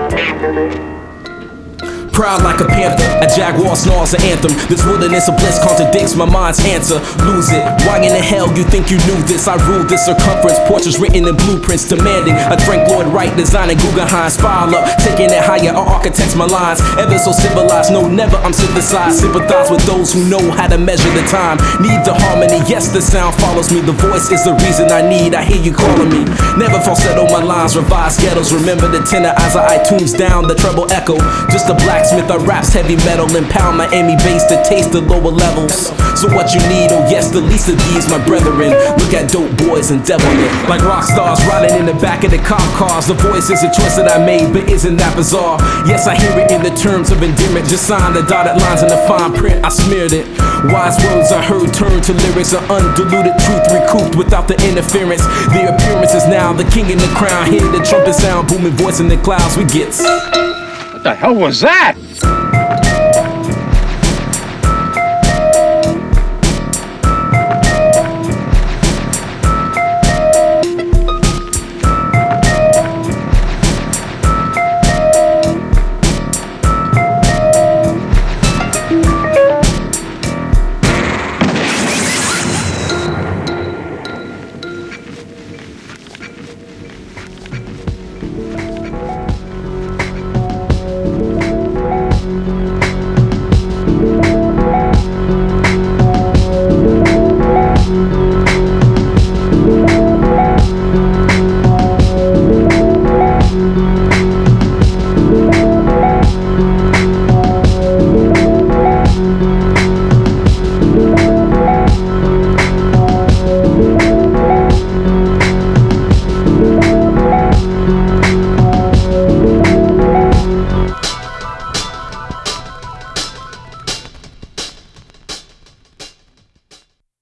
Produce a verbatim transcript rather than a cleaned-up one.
Proud like a panther, a jaguar snarls an anthem. This wilderness of bliss contradicts my mind's answer. Lose it, why in the hell you think you knew this? I ruled this circumference, portraits written in blueprints, demanding a Frank Lloyd Wright designing Guggenheim spiral up, taking it higher, our architects my lines. Ever so civilized, no never I'm synthesized. Sympathize with those who know how to measure the time. Need the harmony, yes the sound follows me. The voice is the reason I need, I hear you calling me. Never falsetto my lines, revised ghettos. Remember the tenor as I iTunes down the treble echo. Just a blacksmith, I raps heavy metal, empower Miami bass to taste the lower levels. So what you need, oh yes, the least of these, my brethren. Look at dope boys and devil it. Like rock stars riding in the back of the cop cars. The voice is a choice that I made, but isn't that bizarre? Yes, I hear it in the terms of endearment. Just sign the dotted lines in the fine print, I smeared it. Wise words I heard turn to lyrics of undiluted truth, recouped without the interference. The appearance is now the king in the crown. Hear the trumpet sound, booming voice in the clouds, we get. What the hell was that?